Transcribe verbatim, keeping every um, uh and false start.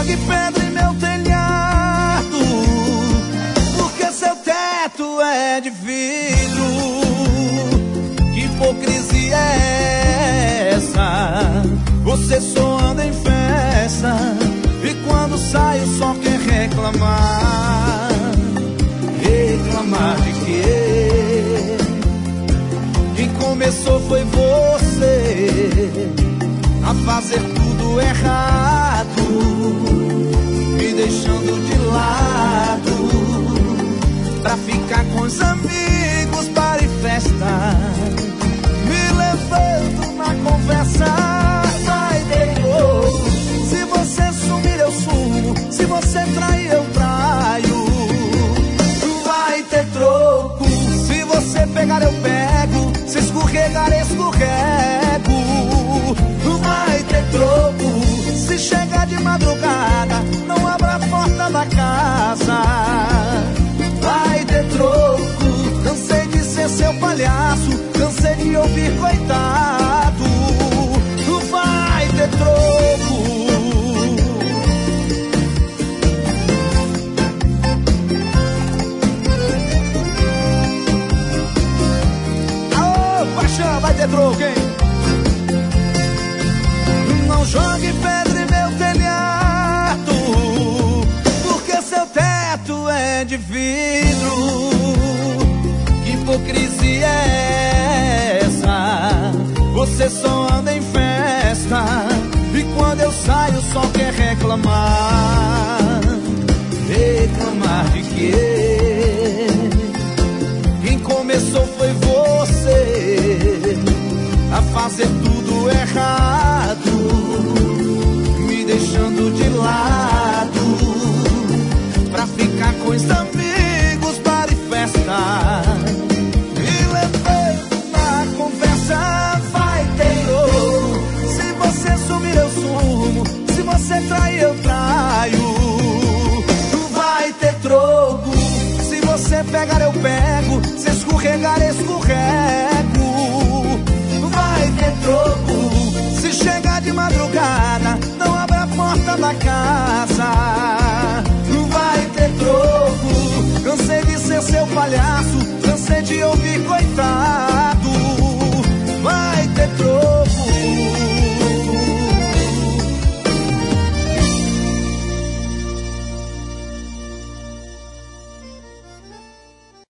jogue pedra em meu telhado, porque seu teto é de vidro. Que hipocrisia é essa? Você só anda em festa e quando sai só quer reclamar. Reclamar de quê? Quem começou foi você a fazer tudo errado, me deixando de lado pra ficar com os amigos, bar e festa, me levando na conversa. Vai depois, se você sumir eu sumo, se você trair eu traio. Vai ter troco, se você pegar eu pego, se escorregar escorrego. Vai ter troco, se chegar de madrugada, não abra a porta da casa. Vai ter troco, cansei de ser seu palhaço, cansei de ouvir coitado. Vai ter troco. Aô, paixão, vai ter troco, hein? Não jogue pedra em meu telhado, porque seu teto é de vidro. Que hipocrisia é essa? Você só anda em festa e quando eu saio só quer reclamar. Reclamar de quê? Quem começou foi você a fazer tudo errado, me deixando de lado pra ficar com os amigos, bar e festa, me levando na conversa. Vai ter troco, se você sumir eu sumo, se você trair eu traio. Vai ter troco, se você pegar eu pego, se escorregar escorrego. Vai ter troco, se chegar de madrugada, não abra a porta da casa. Vai ter troco, cansei de ser seu palhaço, cansei de ouvir coitado.